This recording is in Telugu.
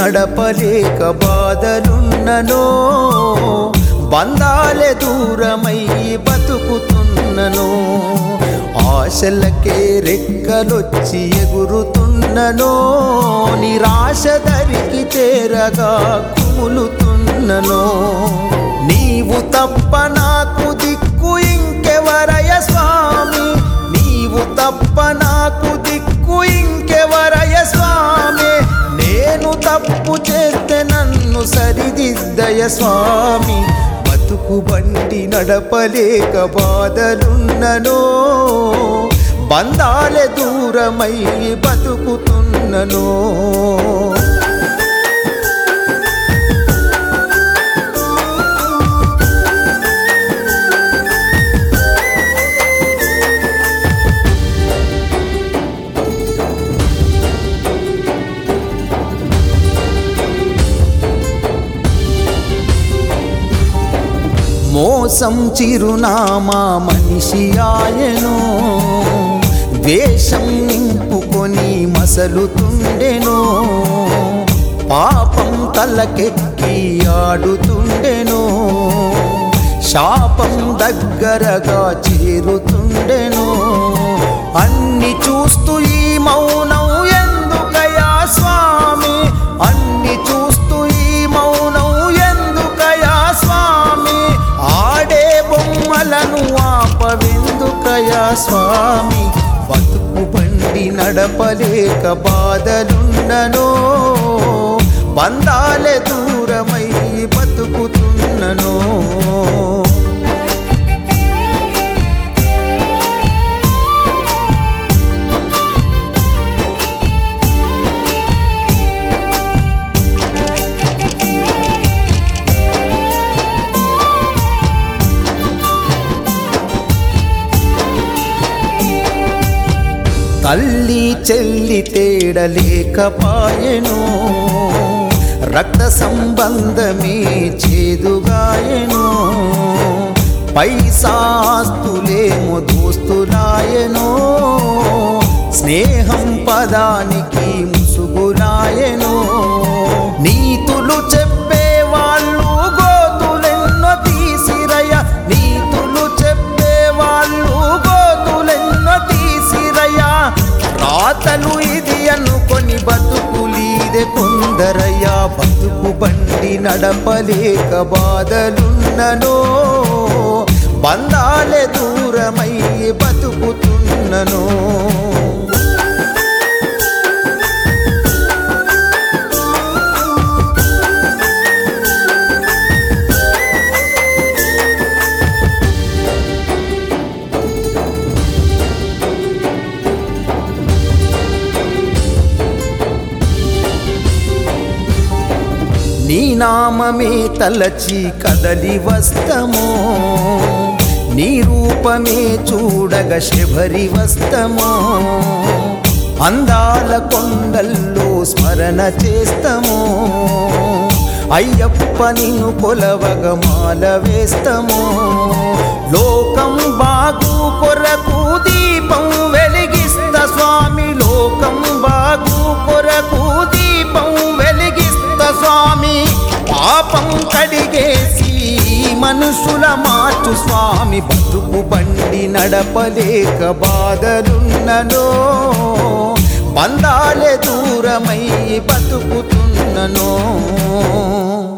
నడపలేక బాధలున్ననో బంధాలే దూరమై బతుకుతున్ననో ఆశలకే రెక్కలొచ్చి ఎగురుతున్ననో నిరాశ దరికి చేరగా కుములుతున్ననో నీవు తప్ప నాకు దిక్కు ఇంకెవరయ స్వామి నీవు తప్ప నాకు దిక్కు ఇంకెవరయ స్వామి నేను తప్పు చేస్తే నన్ను సరిదిద్దయ స్వామి బతుకు బండి నడపలేక బాధలున్ననో బంధాలే దూరమై బతుకుతున్ననో మోసం చిరునామా మనిషి ఆయను ద్వేషం నింపుకొని మసలుతుండెను పాపం తలకెక్కి ఆడుతుండెను శాపం దగ్గరగా చేరుతుండెను అన్ని చూస్తూ ఈ మౌనం ఎందుకయా స్వామి అన్ని చూస్తూ ఈ మౌనం ఎందుకయా స్వామి ఆడే బొమ్మలను ఆపవెందుకయా స్వామి బతుకు బండి నడపలేక బాధలున్ననో బంధాలే దూరమై బతుకుతున్ననో తల్లి చెల్లి తేడలేకపాయెను రక్త సంబంధమే చేదుగాయెను పైసాస్తులేమో దోస్తులాయెను స్నేహం పదానికి ముసుగులాయెను నీతులు చెప్పేవాళ్ళు గోతులెన్నో తీసిరయ నీతులు చెప్పేవాళ్ళు గోతులెన్నో తీసిరయ రాతలు ఇది అనుకొని బతుకులీదే కొందరయ్యా బతుకు బండి నడపలేక బాధలున్ననో బంధాలే దూరమై బతుకుతున్ననో నీ నామమే తలచి కదలి వస్తమో నీ రూపమే చూడగ శబరి వస్తమో అందాల కొండల్లో స్మరణ చేస్తమో అయ్యప్ప నిన్ను కొలవగ మాల వేస్తమో లోకం బాగు కొరకు దీపం వెలిగిస్త స్వామి లోకం బాగు కొరకు దీపం వెలిగిస్త స్వామి పాపం కడిగేసి మనుషుల మార్చు స్వామి బతుకు బండి నడపలేక బాధలున్ననో బంధాలే దూరమై బతుకుతున్ననో